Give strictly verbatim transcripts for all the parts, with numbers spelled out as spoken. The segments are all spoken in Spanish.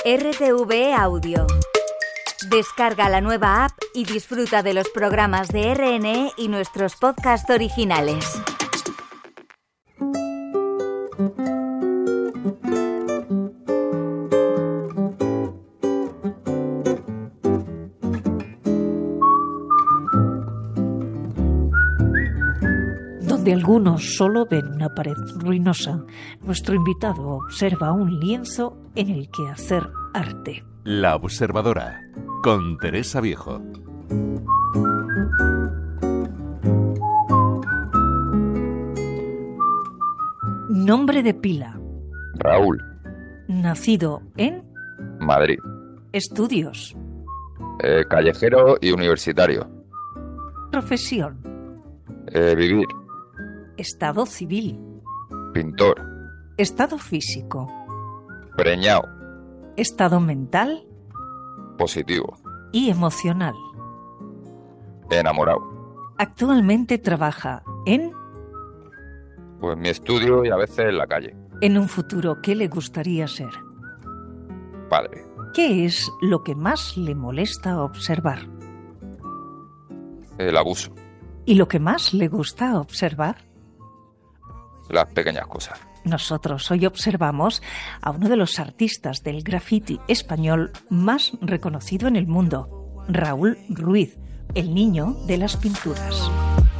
R T V E Audio. Descarga la nueva app y disfruta de los programas de R N E y nuestros podcasts originales. Donde algunos solo ven una pared ruinosa, nuestro invitado observa un lienzo en el que hacer arte. La Observadora, con Teresa Viejo. Nombre de pila. Raúl. Nacido en Madrid. Estudios. Eh, callejero y universitario. Profesión. Eh, vivir. Estado civil. Pintor. Estado físico. Preñado. Estado mental Positivo. y emocional. Enamorado. Actualmente trabaja en Pues mi estudio y a veces en la calle. En un futuro, ¿qué le gustaría ser? Padre. ¿Qué es lo que más le molesta observar? El abuso. ¿Y lo que más le gusta observar? Las pequeñas cosas. Nosotros hoy observamos a uno de los artistas del graffiti español más reconocido en el mundo, Raúl Ruiz, el niño de las pinturas.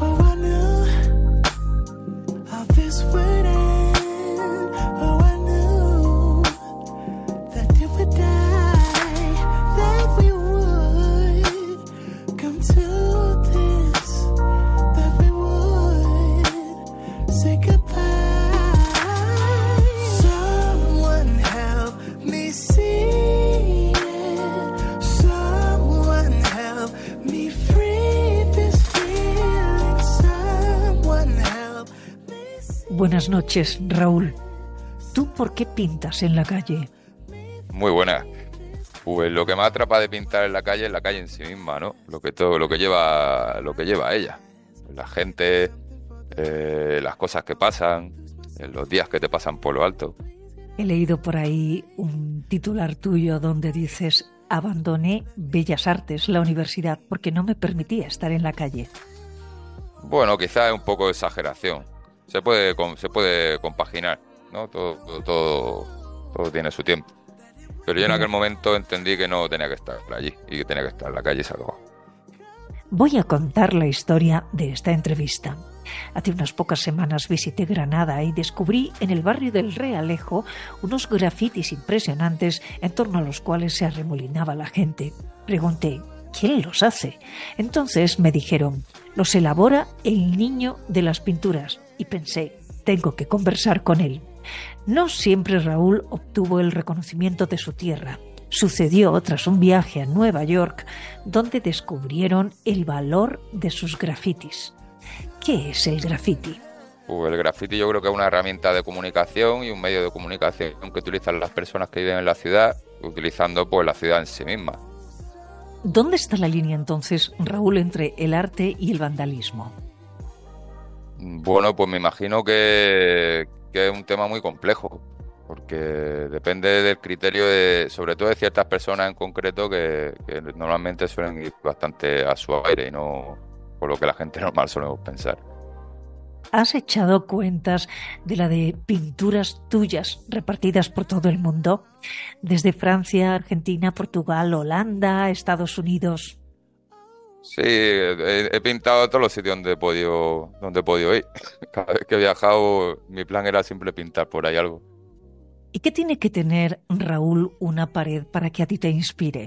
Buenas noches, Raúl. ¿Tú por qué pintas en la calle? Muy buena. Pues lo que me atrapa de pintar en la calle es la calle en sí misma, ¿no? Lo que todo, lo que lleva, lo que lleva a ella. La gente, eh, las cosas que pasan, eh, los días que te pasan por lo alto. He leído por ahí un titular tuyo donde dices: abandoné Bellas Artes, la universidad, porque no me permitía estar en la calle. Bueno, quizás es un poco de exageración. Se puede, se puede compaginar, ¿no? Todo, todo, todo, todo tiene su tiempo. Pero yo en aquel momento entendí que no tenía que estar allí y que tenía que estar en la calle y se acabó. Voy a contar la historia de esta entrevista. Hace unas pocas semanas visité Granada y descubrí en el barrio del Realejo unos grafitis impresionantes en torno a los cuales se arremolinaba la gente. Pregunté: ¿quién los hace? Entonces me dijeron: los elabora el niño de las pinturas. Y pensé, tengo que conversar con él. No siempre Raúl obtuvo el reconocimiento de su tierra. Sucedió tras un viaje a Nueva York, donde descubrieron el valor de sus grafitis. ¿Qué es el graffiti? Pues el graffiti yo creo que es una herramienta de comunicación y un medio de comunicación que utilizan las personas que viven en la ciudad, utilizando pues la ciudad en sí misma. ¿Dónde está la línea entonces, Raúl, entre el arte y el vandalismo? Bueno, pues me imagino que, que es un tema muy complejo, porque depende del criterio de, sobre todo de ciertas personas en concreto que, que normalmente suelen ir bastante a su aire y no por lo que la gente normal solemos pensar. ¿Has echado cuentas de la de pinturas tuyas repartidas por todo el mundo? Desde Francia, Argentina, Portugal, Holanda, Estados Unidos. Sí, he, he pintado todos los sitios donde he podido, donde he podido ir. Cada vez que he viajado, mi plan era siempre pintar por ahí algo. ¿Y qué tiene que tener, Raúl, una pared para que a ti te inspire?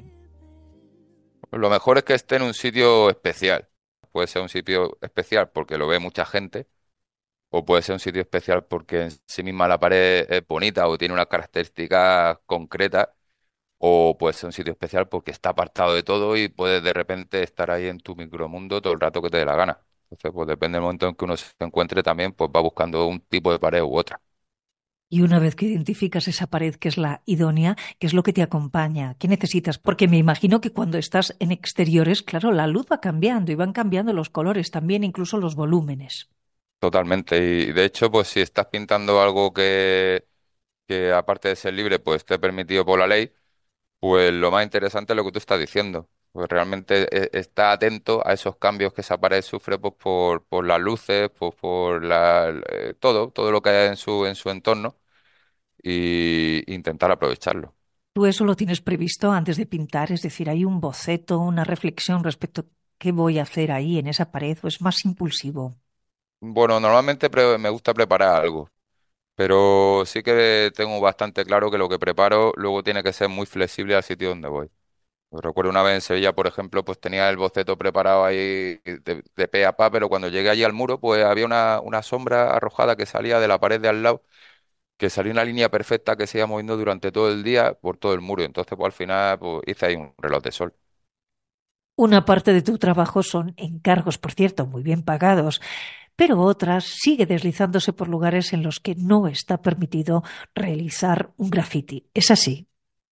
Lo mejor es que esté en un sitio especial. Puede ser un sitio especial porque lo ve mucha gente, o puede ser un sitio especial porque en sí misma la pared es bonita o tiene unas características concretas, o puede ser un sitio especial porque está apartado de todo y puedes de repente estar ahí en tu micromundo todo el rato que te dé la gana. Entonces, pues depende del momento en que uno se encuentre también, pues va buscando un tipo de pared u otra. Y una vez que identificas esa pared que es la idónea, ¿qué es lo que te acompaña? ¿Qué necesitas? Porque me imagino que cuando estás en exteriores, claro, la luz va cambiando y van cambiando los colores también, incluso los volúmenes. Totalmente. Y de hecho, pues si estás pintando algo que, que aparte de ser libre, pues esté permitido por la ley, Pues lo más interesante es lo que tú estás diciendo. Pues realmente eh, está atento a esos cambios que esa pared sufre pues, por, por las luces, pues, por la, eh, todo, todo lo que hay en su, en su entorno y intentar aprovecharlo. ¿Tú eso lo tienes previsto antes de pintar? Es decir, ¿hay un boceto, una reflexión respecto a qué voy a hacer ahí en esa pared o es más impulsivo? Bueno, normalmente pre- me gusta preparar algo, pero sí que tengo bastante claro que lo que preparo luego tiene que ser muy flexible al sitio donde voy. Yo recuerdo una vez en Sevilla, por ejemplo, pues tenía el boceto preparado ahí de, de pe a pa, pero cuando llegué allí al muro, pues había una, una sombra arrojada que salía de la pared de al lado, que salía una línea perfecta que se iba moviendo durante todo el día por todo el muro. Entonces, pues al final, pues hice ahí un reloj de sol. Una parte de tu trabajo son encargos, por cierto, muy bien pagados, pero otras sigue deslizándose por lugares en los que no está permitido realizar un graffiti. ¿Es así?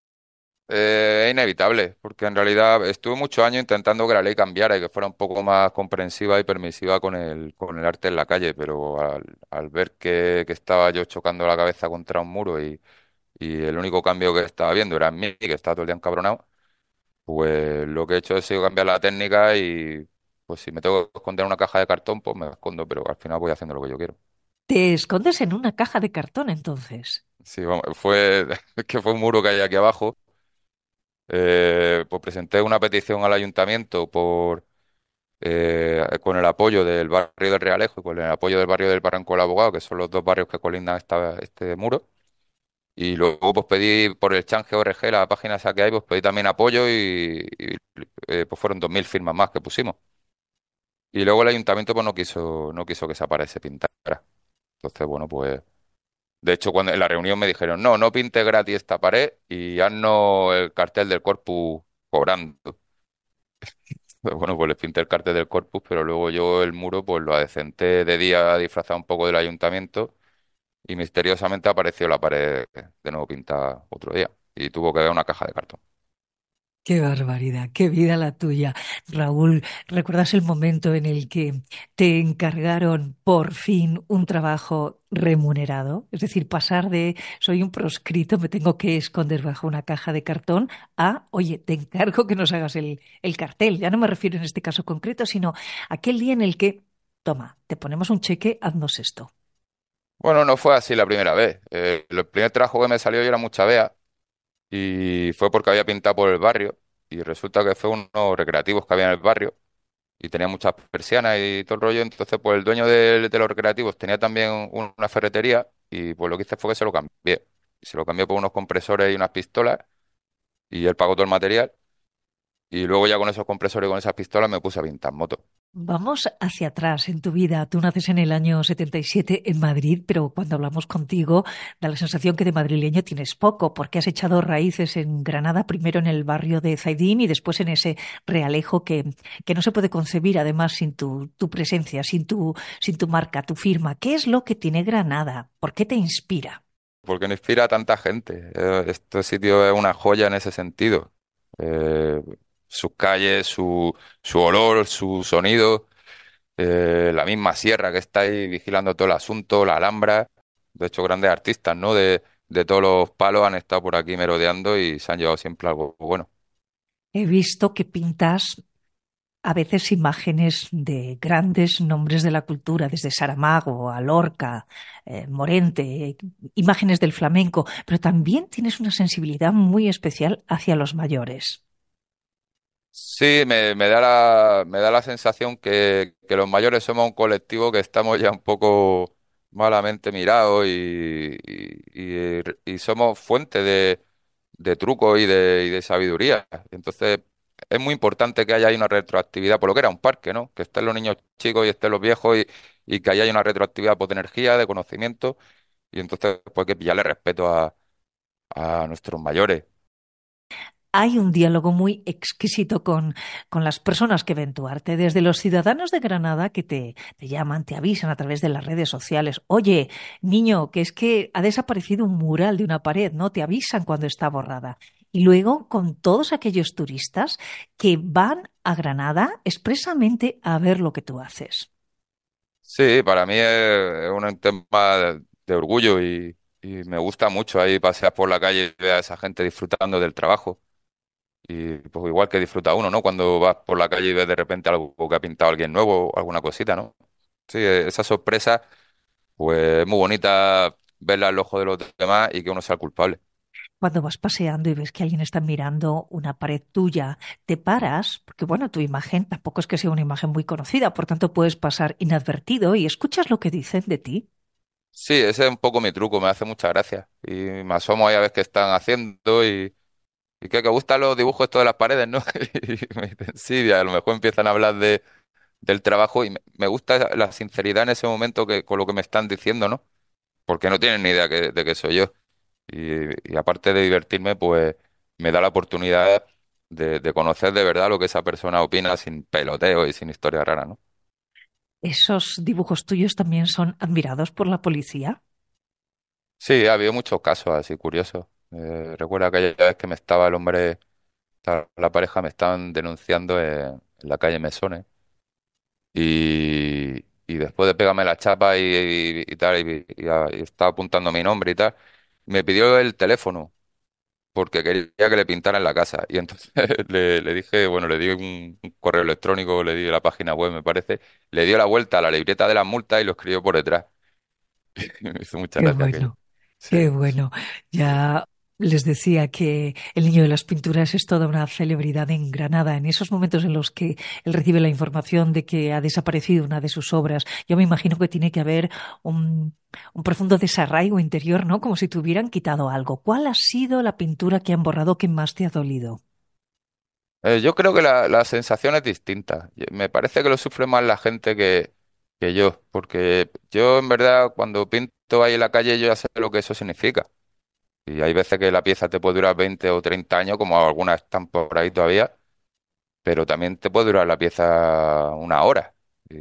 Eh, es inevitable, porque en realidad estuve muchos años intentando que la ley cambiara y que fuera un poco más comprensiva y permisiva con el, con el arte en la calle, pero al, al ver que, que estaba yo chocando la cabeza contra un muro y, y el único cambio que estaba viendo era en mí, que estaba todo el día encabronado, pues lo que he hecho es sido cambiar la técnica y pues si me tengo que esconder en una caja de cartón, pues me escondo, pero al final voy haciendo lo que yo quiero. Te escondes en una caja de cartón entonces. Sí, vamos, fue que fue un muro que hay aquí abajo. Eh, pues presenté una petición al ayuntamiento por eh, con el apoyo del barrio del Realejo y con el apoyo del barrio del Barranco del Abogado, que son los dos barrios que colindan esta, este muro. Y luego pues pedí por el Change O R G, la página esa que hay, pues pedí también apoyo y, y, eh, pues fueron dos mil firmas más que pusimos. Y luego el ayuntamiento pues no quiso, no quiso que esa pared se pintara. Entonces, bueno, pues de hecho cuando en la reunión me dijeron, no, no pinte gratis esta pared y haznos el cartel del Corpus cobrando. Pues bueno, pues les pinté el cartel del Corpus, pero luego yo el muro pues lo adecenté de día disfrazado un poco del ayuntamiento y misteriosamente apareció la pared de nuevo pintada otro día y tuvo que ver una caja de cartón. Qué barbaridad, qué vida la tuya. Raúl, ¿recuerdas el momento en el que te encargaron por fin un trabajo remunerado? Es decir, pasar de soy un proscrito, me tengo que esconder bajo una caja de cartón a, oye, te encargo que nos hagas el, el cartel. Ya no me refiero en este caso concreto, sino aquel día en el que, toma, te ponemos un cheque, haznos esto. Bueno, no fue así la primera vez. Eh, el primer trabajo que me salió yo era mucha vea y fue porque había pintado por el barrio y resulta que fue unos recreativos que había en el barrio y tenía muchas persianas y todo el rollo. Entonces, pues el dueño de, de los recreativos tenía también un- una ferretería y pues lo que hice fue que se lo cambié. Y se lo cambié por unos compresores y unas pistolas y él pagó todo el material. Y luego ya con esos compresores y con esas pistolas me puse a pintar motos. Vamos hacia atrás en tu vida. Tú naces en el año setenta y siete en Madrid, pero cuando hablamos contigo da la sensación que de madrileño tienes poco, porque has echado raíces en Granada, primero en el barrio de Zaidín y después en ese Realejo que, que no se puede concebir además sin tu, tu presencia, sin tu, sin tu marca, tu firma. ¿Qué es lo que tiene Granada? ¿Por qué te inspira? Porque no inspira a tanta gente. Eh, este sitio es una joya en ese sentido. Eh, Sus calles, su, su olor, su sonido, eh, la misma sierra que está ahí vigilando todo el asunto, la Alhambra. De hecho, grandes artistas, ¿no? De, de todos los palos han estado por aquí merodeando y se han llevado siempre algo bueno. He visto que pintas a veces imágenes de grandes nombres de la cultura, desde Saramago a Lorca, eh, Morente, imágenes del flamenco, pero también tienes una sensibilidad muy especial hacia los mayores. Sí, me, me da la, me da la sensación que, que los mayores somos un colectivo que estamos ya un poco malamente mirados y, y, y- y somos fuente de, de trucos y de, y de sabiduría. Entonces, es muy importante que haya ahí una retroactividad, por lo que era un parque, ¿no? Que estén los niños chicos y estén los viejos y, y que haya una retroactividad pues, de energía, de conocimiento, y entonces pues hay que pillarle respeto a, a nuestros mayores. Hay un diálogo muy exquisito con, con las personas que ven tu arte, desde los ciudadanos de Granada que te, te llaman, te avisan a través de las redes sociales. Oye, niño, que es que ha desaparecido un mural de una pared, ¿no? Te avisan cuando está borrada. Y luego con todos aquellos turistas que van a Granada expresamente a ver lo que tú haces. Sí, para mí es, es un tema de, de orgullo y, y me gusta mucho ahí pasear por la calle y ver a esa gente disfrutando del trabajo. Y pues igual que disfruta uno, ¿no? Cuando vas por la calle y ves de repente algo que ha pintado alguien nuevo o alguna cosita, ¿no? Sí, eh, esa sorpresa, pues es muy bonita verla al ojo de los demás y que uno sea el culpable. Cuando vas paseando y ves que alguien está mirando una pared tuya, te paras, porque bueno, tu imagen tampoco es que sea una imagen muy conocida, por tanto puedes pasar inadvertido y escuchas lo que dicen de ti. Sí, ese es un poco mi truco, me hace mucha gracia. Y me asomo ahí a ver qué están haciendo y, y que, que gustan los dibujos estos de las paredes, ¿no? Y me dicen, sí, y a lo mejor empiezan a hablar de, del trabajo y me, me gusta la sinceridad en ese momento que, con lo que me están diciendo, ¿no? Porque no tienen ni idea que- de que soy yo. Y, y aparte de divertirme, pues me da la oportunidad de, de conocer de verdad lo que esa persona opina sin peloteo y sin historia rara, ¿no? ¿Esos dibujos tuyos también son admirados por la policía? Sí, ha habido muchos casos así curiosos. Eh, recuerdo aquella vez que me estaba el hombre, estaba la pareja me estaban denunciando en, en la calle Mesones y, y después de pegarme la chapa y, y- y tal, y, y- y estaba apuntando mi nombre y tal, me pidió el teléfono porque quería que le pintaran la casa. Y entonces le, le dije, bueno, le di un, un correo electrónico, le di la página web, me parece, le dio la vuelta a la libreta de las multas y lo escribió por detrás. Me hizo mucha Qué gracia aquello. bueno, Sí. qué bueno. Ya les decía que el niño de las pinturas es toda una celebridad en Granada. En esos momentos en los que él recibe la información de que ha desaparecido una de sus obras, yo me imagino que tiene que haber un, un profundo desarraigo interior, ¿no? Como si te hubieran quitado algo. ¿Cuál ha sido la pintura que han borrado que más te ha dolido? Eh, yo creo que la, la sensación es distinta. Ye- Me parece que lo sufre más la gente que, que yo, porque yo en verdad cuando pinto ahí en la calle yo ya sé lo que eso significa. Y hay veces que la pieza te puede durar veinte o treinta años, como algunas están por ahí todavía, pero también te puede durar la pieza una hora.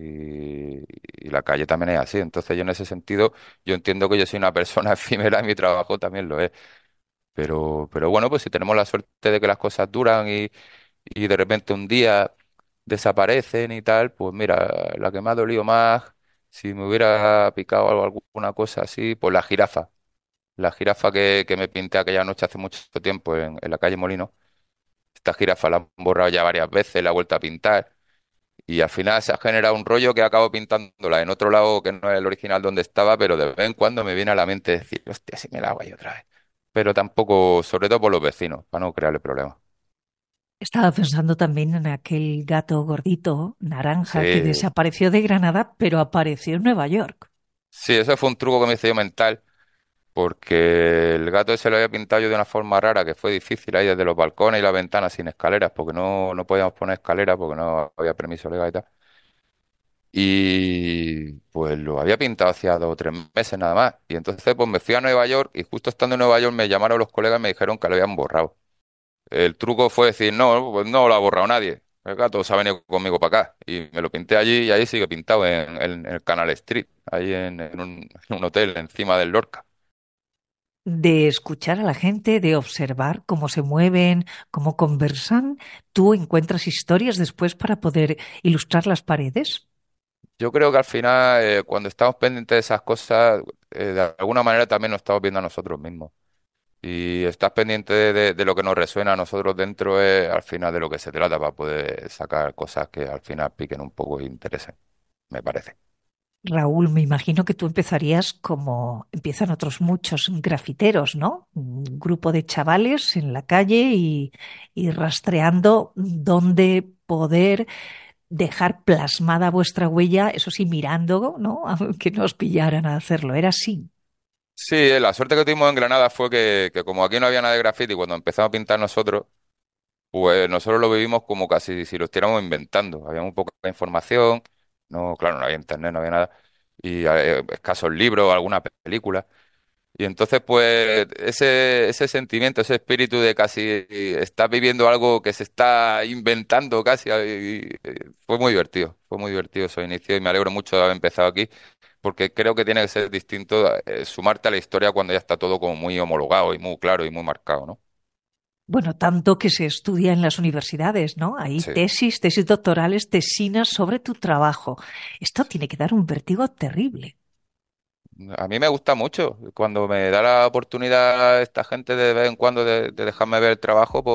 Y, y la calle también es así. Entonces yo en ese sentido, yo entiendo que yo soy una persona efímera y mi trabajo también lo es. Pero, pero bueno, pues si tenemos la suerte de que las cosas duran y, y de repente un día desaparecen y tal, pues mira, la que me ha dolido más, si me hubiera picado algo, alguna cosa así, pues la jirafa. La jirafa que, que me pinté aquella noche hace mucho tiempo en, en la calle Molino. Esta jirafa la han borrado ya varias veces, la he vuelto a pintar. Y al final se ha generado un rollo que acabo pintándola en otro lado que no es el original donde estaba, pero de vez en cuando me viene a la mente decir, hostia, si me la hago ahí otra vez. Pero tampoco, sobre todo por los vecinos, para no crearle problemas. Estaba pensando también en aquel gato gordito, naranja, que Sí, desapareció de Granada, pero apareció en Nueva York. sí, eso fue un truco que me hice yo mental, porque el gato ese lo había pintado yo de una forma rara, que fue difícil ahí desde los balcones y las ventanas sin escaleras, porque no, no podíamos poner escaleras, porque no había permiso legal y tal. Y pues lo había pintado hacía dos o tres meses nada más. Y entonces pues me fui a Nueva York y justo estando en Nueva York me llamaron los colegas y me dijeron que lo habían borrado. El truco fue decir, no, pues no lo ha borrado nadie. El gato se ha venido conmigo para acá. Y me lo pinté allí y ahí sigue pintado en, en- en el Canal Street, ahí en, en un, en un hotel encima del Lorca. De escuchar a la gente, de observar cómo se mueven, cómo conversan, tú encuentras historias después para poder ilustrar las paredes. Yo creo que al final, eh, cuando estamos pendientes de esas cosas, eh, de alguna manera también nos estamos viendo a nosotros mismos. Y estás pendiente de, de- de lo que nos resuena a nosotros dentro, es al final de lo que se trata para poder sacar cosas que al final piquen un poco e interesen, me parece. Raúl, me imagino que tú empezarías como empiezan otros muchos grafiteros, ¿no? Un grupo de chavales en la calle y, y rastreando dónde poder dejar plasmada vuestra huella, eso sí, mirando, ¿no? A que no os pillaran a hacerlo. Era así. Sí, eh, la suerte que tuvimos en Granada fue que, que como aquí no había nada de graffiti, cuando empezamos a pintar nosotros, pues nosotros lo vivimos como casi si lo estuviéramos inventando. Había muy poca información, no, claro, no había internet, no había nada, y eh, escasos libros, alguna pe- película. Y entonces, pues, ese, ese sentimiento, ese espíritu de casi estás viviendo algo que se está inventando casi, y- y fue muy divertido, fue muy divertido esos inicios y me alegro mucho de haber empezado aquí, porque creo que tiene que ser distinto eh, sumarte a la historia cuando ya está todo como muy homologado y muy claro y muy marcado, ¿no? Bueno, tanto que se estudia en las universidades, ¿no? Hay Sí. tesis, tesis doctorales, tesinas sobre tu trabajo. Esto tiene que dar un vértigo terrible. A mí me gusta mucho. Cuando me da la oportunidad esta gente de vez en cuando de, de dejarme ver el trabajo, pues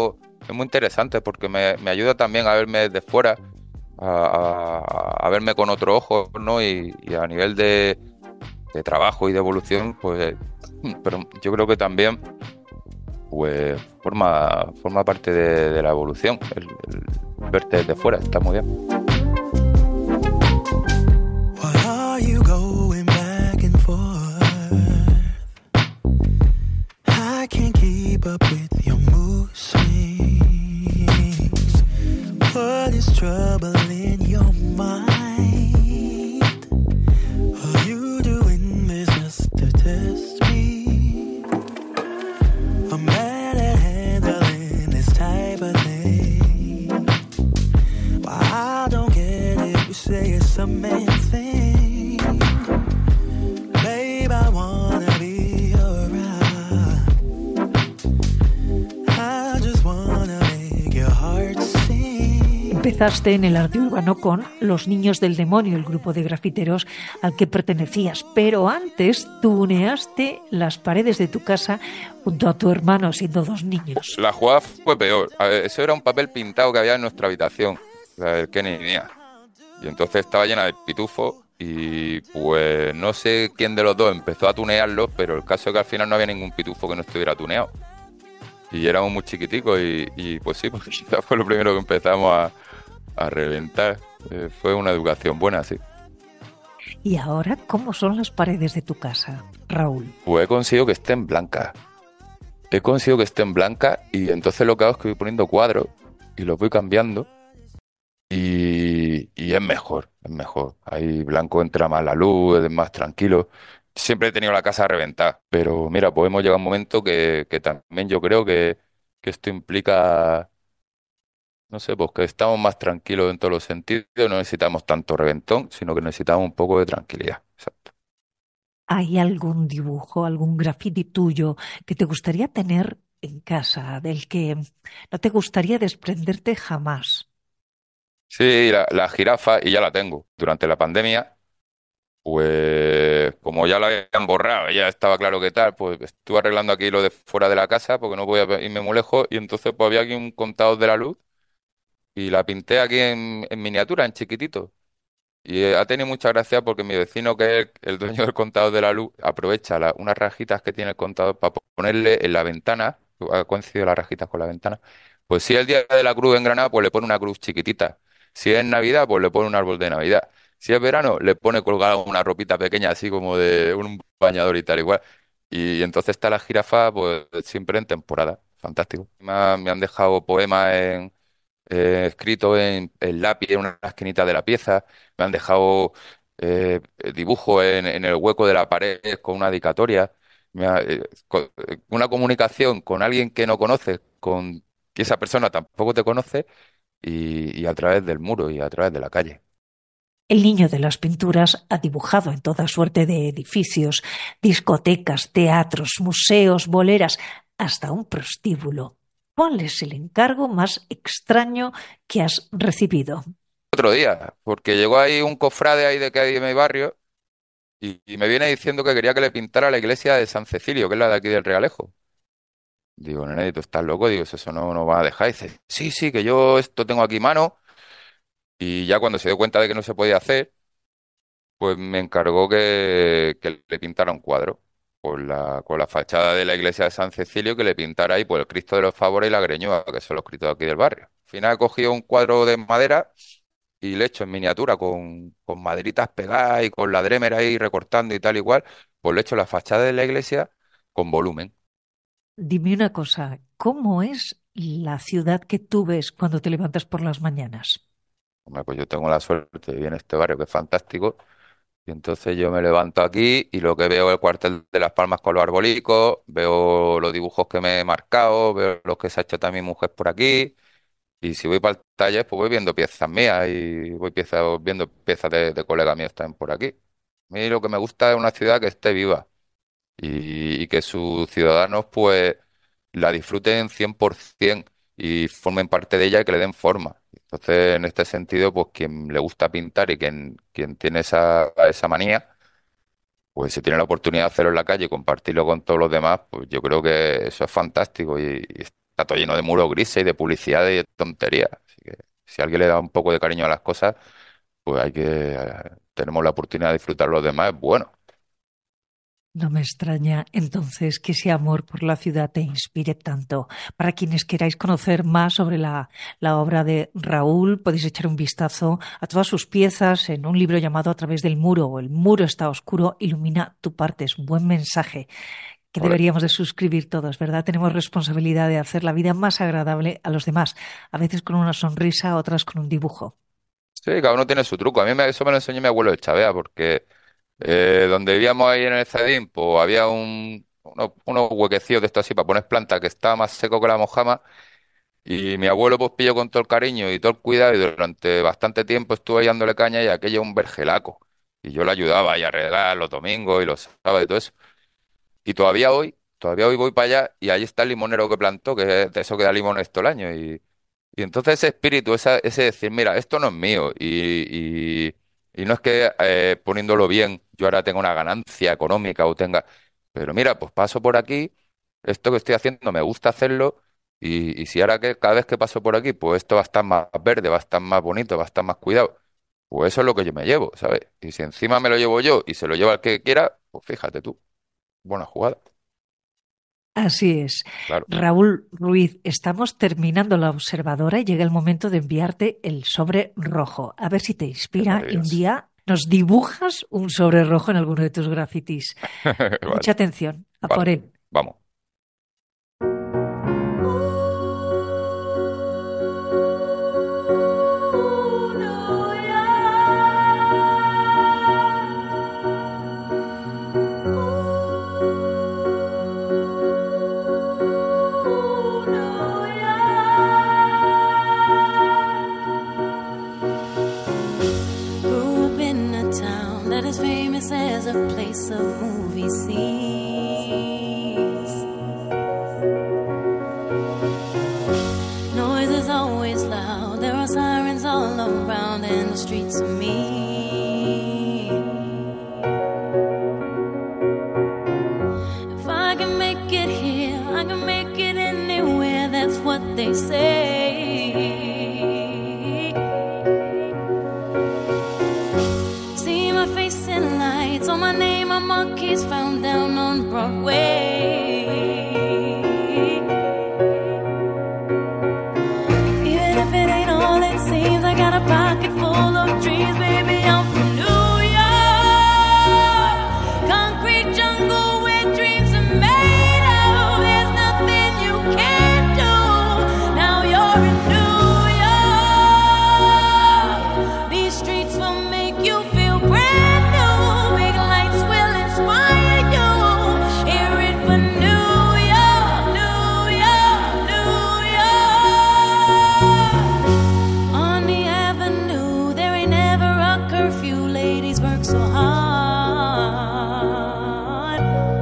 es muy interesante porque me, me ayuda también a verme desde fuera, a, a- a verme con otro ojo, ¿no? Y, y a nivel de, de trabajo y de evolución, pues, pero yo creo que también, pues, forma, forma parte de, de la evolución, el, el verte desde fuera, está muy bien. Why are you going back and forth? I can't keep up with your mood swings. What is troubling your mind? Are you doing this just to test me? I'm bad at handling this type of thing. Why I don't get it, you say it's a man thing. Babe, I wanna be alright. I just wanna make your heart sing. Empezaste en el arte urbano con Los Niños del Demonio, el grupo de grafiteros al que pertenecías, pero antes tuneaste las paredes de tu casa junto a tu hermano, siendo dos niños. La jugada fue peor. A ver, eso era un papel pintado que había en nuestra habitación, la del Kenny y Nia. Y entonces estaba llena de pitufos y pues no sé quién de los dos empezó a tunearlo, pero el caso es que al final no había ningún pitufo que no estuviera tuneado. Y éramos muy chiquiticos y, y pues sí, pues quizás fue lo primero que empezamos a, a reventar. Eh, fue una educación buena, sí. ¿Y ahora cómo son las paredes de tu casa, Raúl? Pues he conseguido que estén blancas. He conseguido que estén blancas y entonces lo que hago es que voy poniendo cuadros y los voy cambiando y, y es mejor, es mejor. Ahí blanco entra más la luz, es más tranquilo. Siempre he tenido la casa reventada, pero mira, pues hemos llegado a un momento que, que también yo creo que, que esto implica, no sé, pues que estamos más tranquilos en todos los sentidos, no necesitamos tanto reventón, sino que necesitamos un poco de tranquilidad. Exacto. ¿Hay algún dibujo, algún graffiti tuyo que te gustaría tener en casa, del que no te gustaría desprenderte jamás? Sí, la, la jirafa, y ya la tengo. Durante la pandemia, pues como ya la habían borrado, ya estaba claro que tal, pues estuve arreglando aquí lo de fuera de la casa porque no podía irme muy lejos y entonces pues había aquí un contador de la luz y la pinté aquí en, en miniatura, en chiquitito. Y eh, ha tenido mucha gracia porque mi vecino, que es el dueño del contador de la luz, aprovecha la- unas rajitas que tiene el contador para ponerle en la ventana, ha coincidido las rajitas con la ventana. Pues si es el día de la cruz en Granada, pues le pone una cruz chiquitita. Si es Navidad, pues le pone un árbol de Navidad. Si es verano, le pone colgada una ropita pequeña, así como de un bañador y tal igual. Y, entonces está la jirafa, pues siempre en temporada. Fantástico. Me, ha- me han dejado poemas eh, escrito en, en lápiz en una esquinita de la pieza, me han dejado eh, dibujos en, en el hueco de la pared con una dedicatoria, me ha- eh, co- eh, una comunicación con alguien que no conoces, con que esa persona tampoco te conoce y, y a través del muro y a través de la calle. El niño de las pinturas ha dibujado en toda suerte de edificios, discotecas, teatros, museos, boleras, hasta un prostíbulo. ¿Cuál es el encargo más extraño que has recibido? Otro día, porque llegó ahí un cofrade ahí de que hay de mi barrio y, y me viene diciendo que quería que le pintara la iglesia de San Cecilio, que es la de aquí del Realejo. Digo, nene, ¿tú estás loco? Digo, eso no nos va a dejar. Y dice, sí, sí, que yo esto tengo aquí mano. Y ya cuando se dio cuenta de que no se podía hacer, pues me encargó que, que le pintara un cuadro con la, con la fachada de la iglesia de San Cecilio, que le pintara ahí pues el Cristo de los Favores y la Greñuda, que son los cristos de aquí del barrio. Al final he cogido un cuadro de madera y le he hecho en miniatura con, con maderitas pegadas y con la Dremer ahí recortando y tal igual, pues le he hecho la fachada de la iglesia con volumen. Dime una cosa, ¿cómo es la ciudad que tú ves cuando te levantas por las mañanas? Hombre, pues yo tengo la suerte de vivir en este barrio que es fantástico. Y entonces yo me levanto aquí y lo que veo es el cuartel de Las Palmas con los arbolicos, veo los dibujos que me he marcado, veo los que se ha hecho también mi mujer por aquí. Y si voy para el taller, pues voy viendo piezas mías y voy piezas, viendo piezas de, de colegas míos también por aquí. A mí lo que me gusta es una ciudad que esté viva y, y que sus ciudadanos pues la disfruten cien por ciento y formen parte de ella y que le den forma. Entonces, en este sentido, pues quien le gusta pintar y quien, quien tiene esa, esa manía, pues si tiene la oportunidad de hacerlo en la calle y compartirlo con todos los demás, pues yo creo que eso es fantástico y, y está todo lleno de muros grises y de publicidad y de tonterías. Así que si alguien le da un poco de cariño a las cosas, pues hay que, eh, tenemos la oportunidad de disfrutar los demás, es bueno. No me extraña entonces que ese amor por la ciudad te inspire tanto. Para quienes queráis conocer más sobre la, la obra de Raúl, podéis echar un vistazo a todas sus piezas en un libro llamado A través del muro, o El muro está oscuro, ilumina tu parte. Es un buen mensaje que Ole. deberíamos de suscribir todos, ¿verdad? Tenemos responsabilidad de hacer la vida más agradable a los demás, a veces con una sonrisa, otras con un dibujo. Sí, cada uno tiene su truco. A mí me, eso me lo enseñó mi abuelo de Chavea, porque eh, donde vivíamos ahí en el Cedín, pues había un, unos, unos huequecillos de esto así para poner planta que estaba más seco que la mojama. Y mi abuelo pues pilló con todo el cariño y todo el cuidado y durante bastante tiempo estuve ahí dándole caña y aquello es un vergelaco. Y yo le ayudaba ahí a regar los domingos y los sábados y todo eso. Y todavía hoy, todavía hoy voy para allá y ahí está el limonero que plantó, que es de eso que da limones todo el año. Y, y entonces ese espíritu, esa, ese decir, mira, esto no es mío. Y, y, y no es que eh, poniéndolo bien yo ahora tenga una ganancia económica o tenga... Pero mira, pues paso por aquí, esto que estoy haciendo me gusta hacerlo. Y, y si ahora que cada vez que paso por aquí, pues esto va a estar más verde, va a estar más bonito, va a estar más cuidado. Pues eso es lo que yo me llevo, ¿sabes? Y si encima me lo llevo yo y se lo lleva el que quiera, pues fíjate tú. Buena jugada, Así es. claro. Raúl Ruiz, estamos terminando la observadora y llega el momento de enviarte el sobre rojo. A ver si te Qué inspira y un maravilloso. día nos dibujas un sobre rojo en alguno de tus grafitis. Vale, Mucha atención, a vale, por él. vamos. Grew up in a town that is famous as a place of movie scenes. Noise is always loud, there are sirens all around, and the streets are mean. If I can make it here, I can make it anywhere, that's what they say. See my face in lights, on my name a monkey's found down on Broadway. Even if it ain't all it seems, I got a pocket full of dreams, baby, I'm from New York. Concrete jungle where dreams are made of, there's nothing you can't do. Now you're in New York. These streets will make you feel brand new. Big lights will inspire you. Hear it for New York, New York, New York. On the avenue, there ain't never a curfew. Ladies work so hard.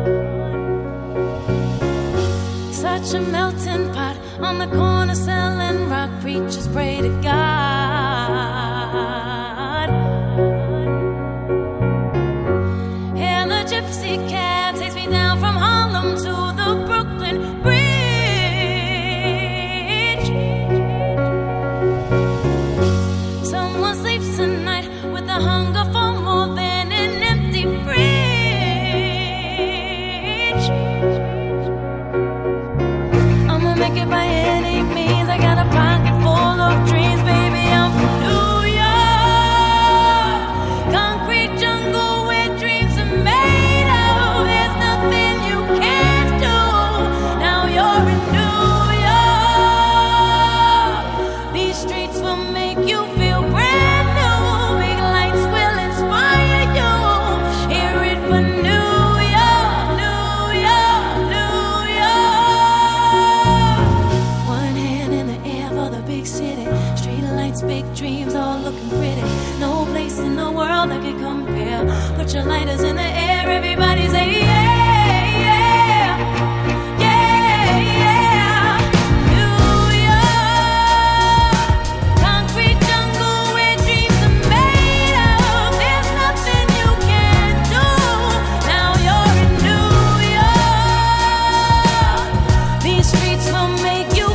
Such a melting pot on the corner selling rock. Preachers pray to God. And the gypsy cab takes me down from Harlem to the Brooklyn Bridge. Someone sleeps tonight with the hunger for more than an empty fridge. I'ma make it by any means. I got a pocket full of dreams, baby. I'm from New York. Concrete jungle where dreams are made of. There's nothing you can't do. Now you're in New York. These streets will make you feel brand new. Big lights will inspire you. Hear it for New York, New York, New York. One hand in the air for the big city. Street lights, big dreams, all looking pretty. No place in the world that can compare. Put your lighters in the air, everybody say yeah, yeah, yeah, yeah. New York, concrete jungle where dreams are made of. There's nothing you can't do. Now you're in New York. These streets will make you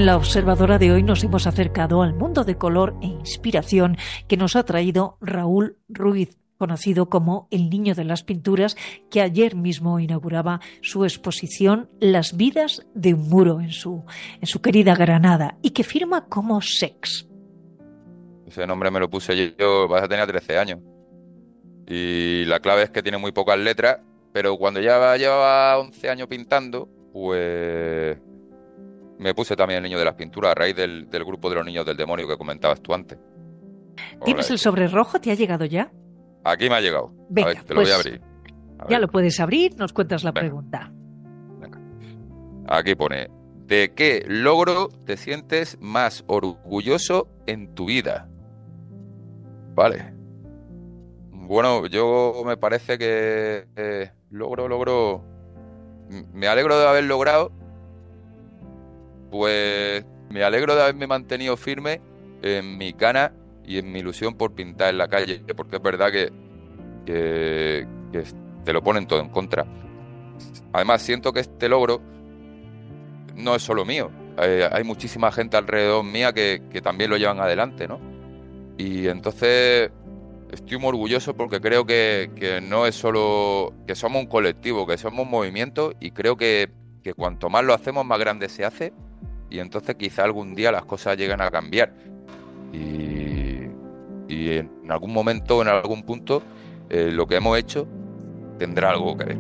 la observadora de hoy nos hemos acercado al mundo de color e inspiración que nos ha traído Raúl Ruiz, conocido como el Niño de las Pinturas, que ayer mismo inauguraba su exposición Las vidas de un muro en su, en su querida Granada y que firma como Sex. Ese nombre me lo puse yo, vas a tener trece años. Y la clave es que tiene muy pocas letras, pero cuando ya llevaba once años pintando, pues me puse también el Niño de las Pinturas a raíz del, del grupo de los niños del demonio que comentabas tú antes. ¿Tienes Hola, el sobre rojo? ¿Te ha llegado ya? Aquí me ha llegado. Venga, a ver, te pues lo voy a abrir. A ya ver. lo puedes abrir, nos cuentas la Venga. pregunta. Venga. Aquí pone: ¿de qué logro te sientes más orgulloso en tu vida? Vale. Bueno, yo me parece que eh, logro, logro... m- Me alegro de haber logrado, pues me alegro de haberme mantenido firme en mi gana y en mi ilusión por pintar en la calle, porque es verdad que, que, que te lo ponen todo en contra. Además, siento que este logro no es solo mío. Eh, hay muchísima gente alrededor mía que, que también lo llevan adelante, ¿no? Y entonces estoy muy orgulloso porque creo que, que no es solo... que somos un colectivo, que somos un movimiento, y creo que, que cuanto más lo hacemos, más grande se hace, y entonces quizá algún día las cosas lleguen a cambiar. Y, y en algún momento, en algún punto, eh, lo que hemos hecho tendrá algo que ver.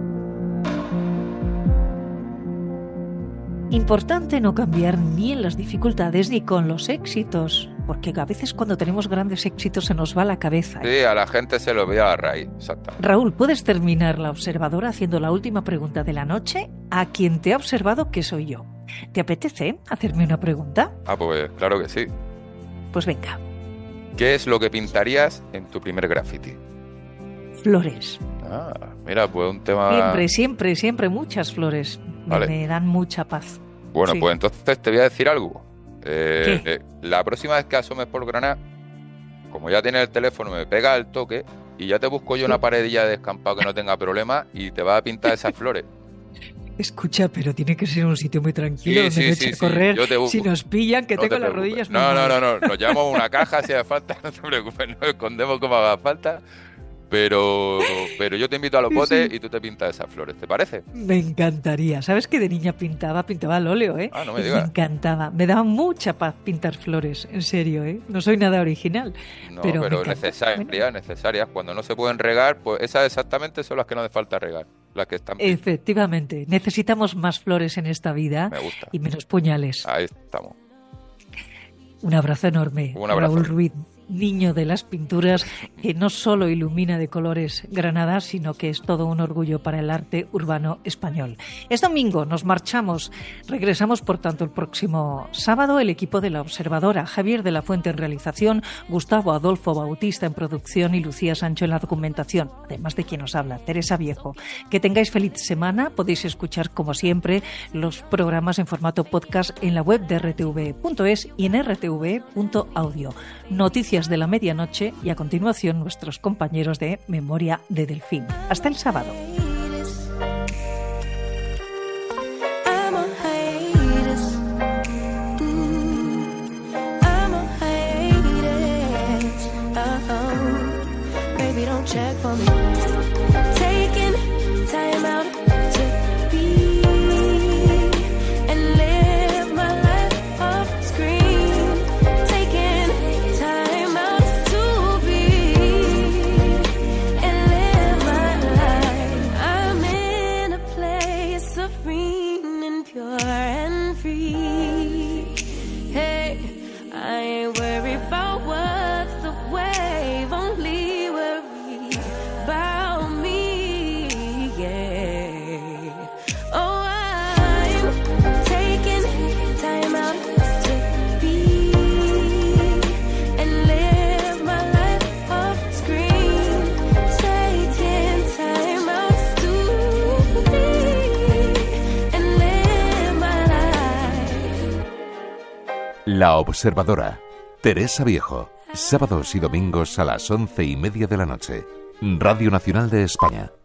Importante no cambiar ni en las dificultades ni con los éxitos, porque a veces cuando tenemos grandes éxitos se nos va la cabeza. Sí, a la gente se lo ve a la raíz, exactamente. Raúl, ¿puedes terminar la observadora haciendo la última pregunta de la noche a quien te ha observado, que soy yo? ¿Te apetece hacerme una pregunta? Ah, pues claro que sí. Pues venga. ¿Qué es lo que pintarías en tu primer graffiti? Flores. Ah, mira, pues un tema... Siempre, siempre, siempre muchas flores. Me, Vale. me dan mucha paz. Bueno, Sí. pues entonces te voy a decir algo. Eh, ¿Qué? eh, la próxima vez que asomes por Granada, como ya tienes el teléfono, me pega el toque y ya te busco yo una paredilla de descampado que no tenga problema y te vas a pintar esas flores. Escucha, pero tiene que ser un sitio muy tranquilo Sí, donde sí, no sí, eche a sí, correr. yo te busco. Si nos pillan, que No tengo te las preocupes. rodillas muy No, no, malas. no, no, nos llevamos una caja si hace falta, no te preocupes, nos escondemos como haga falta. Pero, pero yo te invito a los Sí, botes sí. y tú te pintas esas flores, ¿te parece? Me encantaría. ¿Sabes que de niña pintaba? Pintaba al óleo, ¿eh? Ah, no me Y digas. encantaba. Me daba mucha paz pintar flores, en serio, ¿eh? No soy nada original. No, pero pero, me encanta. necesarias, Bueno. necesarias. Cuando no se pueden regar, pues esas exactamente son las que no hace falta regar. Las que están pintadas. Efectivamente, necesitamos más flores en esta vida Me gusta. y menos puñales. Ahí estamos. Un abrazo enorme, Un abrazo. Raúl Ruiz, Niño de las Pinturas, que no solo ilumina de colores Granada, sino que es todo un orgullo para el arte urbano español. Es domingo, nos marchamos. Regresamos, por tanto, el próximo sábado. El equipo de La Observadora: Javier de la Fuente en realización, Gustavo Adolfo Bautista en producción y Lucía Sancho en la documentación, además de quien os habla, Teresa Viejo. Que tengáis feliz semana. Podéis escuchar, como siempre, los programas en formato podcast en la web de r t v punto es y en r t v punto audio. Noticias de la medianoche y a continuación nuestros compañeros de Memoria de Delfín. Hasta el sábado. I'm a hiatus. Mm, I'm a hiatus. Oh, baby, don't check for me. Taking time out to be and live my life off screen. Taking time out to be and live my life. I'm in a place serene and pure and free. Hey, I ain't worried about what's the wave, only worry about me, yeah. Oh, I'm taking time out to be and live my life off screen. Taking time out to be and live my life. La Observadora. Teresa Viejo. Sábados y domingos a las once y media de la noche. Radio Nacional de España.